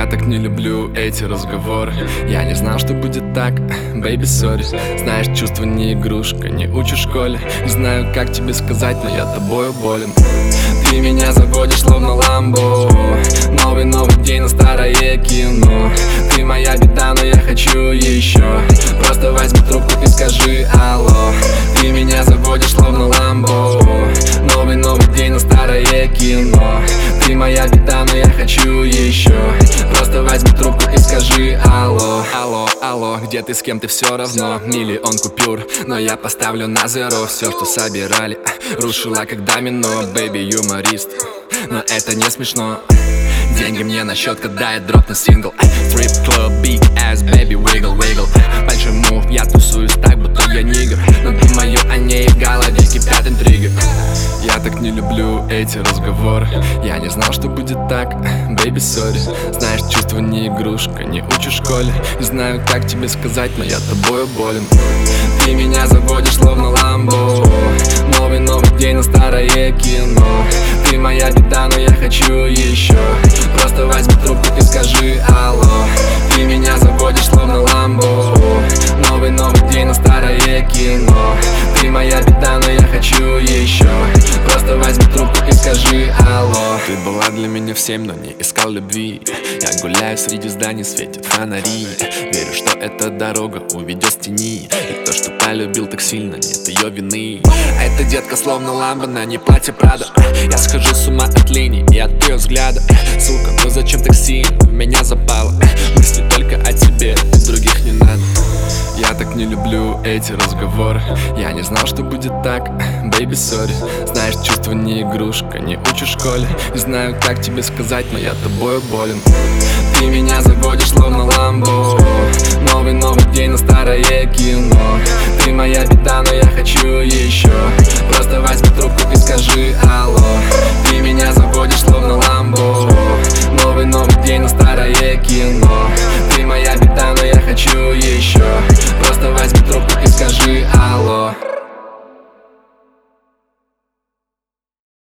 Я так не люблю эти разговоры. Я не знал, что будет так, baby, sorry. Знаешь, чувство не игрушка, не учишь в школе. Не знаю, как тебе сказать, но я тобою болен. Ты меня заводишь, словно ламбо. Новый день на старое кино. Ты моя беда, но я хочу еще. Просто возьми трубку и скажи алло. Ты меня заводишь, словно ламбо. Новый день на старое кино. Ты моя беда, но я хочу еще. Просто возьми трубку и скажи алло. Алло, алло, где ты, с кем ты, все равно. Миллион купюр, но я поставлю на зеро. Все, что собирали, рушила как домино. Бэйби, юморист, но это не смешно. Деньги мне на счет, когда я дропну сингл. Strip club, big ass, baby, wiggle, wiggle. Большой мув, я тусуюсь так, будто я нигер. Но думаю о ней, в голове кипят интриги. Я так не люблю эти разговоры. Я не знал, что будет так, baby, sorry. Знаешь, чувство не игрушка, не учишь в школе. Не знаю, как тебе сказать, но я тобою болен. Ты меня заводишь, словно ламбо. Новый день на старое кино. Ты моя беда, но я хочу еще. Просто возьми трубку и скажи алло. Ты меня заводишь, словно ламбо. Новый день на старое кино. Ты моя беда, но я хочу еще. Просто возьми трубку и скажи алло. Ты была для меня в 7, но не искал любви. Я гуляю среди зданий, светят фонари. Верю, что эта дорога уведет с тени. И то, что полюбил так сильно, нет ее вины. А эта детка словно ламба, на ней платье Прада. Я схожу с ума от линий и от ее взгляда. Сука, ну зачем так сильно в меня запала? Мысли только о тебе, и других не надо. Я так не люблю эти разговоры. Я не знал, что будет так, baby, sorry. Знаешь, чувство не игрушка, не учишь в школе. Не знаю, как тебе сказать, но я тобою болен. Ты меня заводишь, словно ламбо. Новый день на старое кино. Ты моя беда, но я хочу еще. Просто возьми трубку и скажи алло. Ты меня заводишь, словно ламбо. Новый день на старое кино. Ты моя беда, но я хочу еще.